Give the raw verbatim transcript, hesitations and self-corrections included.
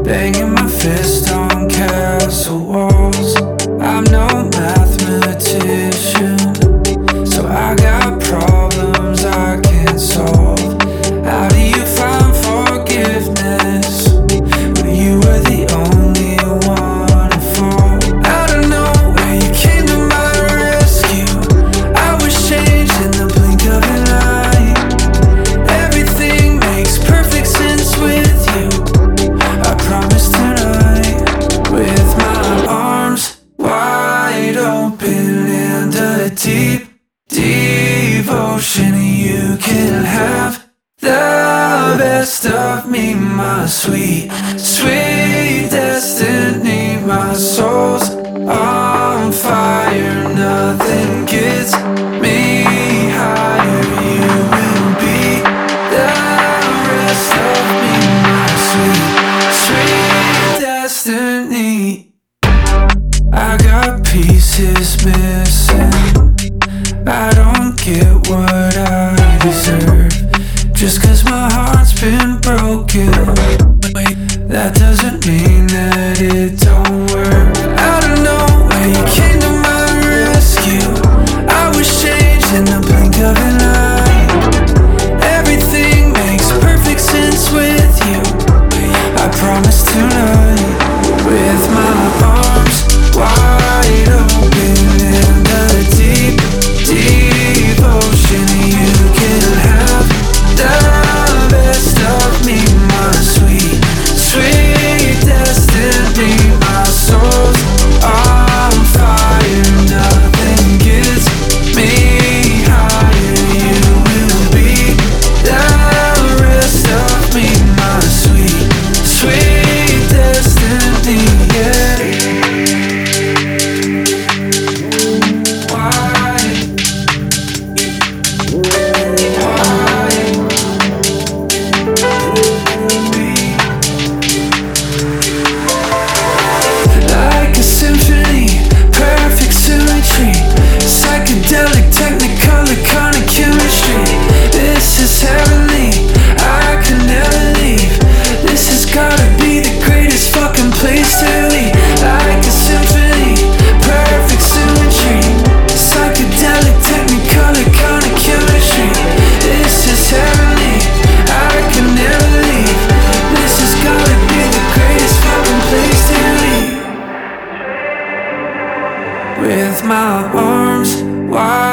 banging my fist on castle walls. I'm no mathematician, so I got problems I can't solve. How do you find forgiveness when you were the only one at fault? Out of nowhere you came to my rescue. I was changed in the blink of an eye. Everything makes perfect sense with you. I promise tonight, with my arms wide open and a deep devotion, you can have the best of me, my sweet, sweet destiny. My soul's on fire, nothing gets me higher. You will be the rest of me, my sweet, sweet destiny. I got pieces missing, I don't get what I deserve. Just cause my heart's been broken, that doesn't mean that it don't work. Out of nowhere you came to my rescue. I was changed in the blink of an eye. Everything makes perfect sense with you. I promise tonight, with my arms wide open and a deep devotion, you can have the best of me, my sweet, sweet destiny. My soul's on fire, nothing gets me higher. You will be the rest of me, my sweet, sweet destiny, yeah. Why? Like a symphony, perfect symmetry, psychedelic, technicolor, kind of chemistry. This is heavenly, I can never leave. This has gotta be the greatest fucking place to be. Like a symphony, perfect symmetry, psychedelic, technicolor, kind of chemistry. This is heavenly, I can never leave. This has gotta be the greatest fucking place to be. With my arms wide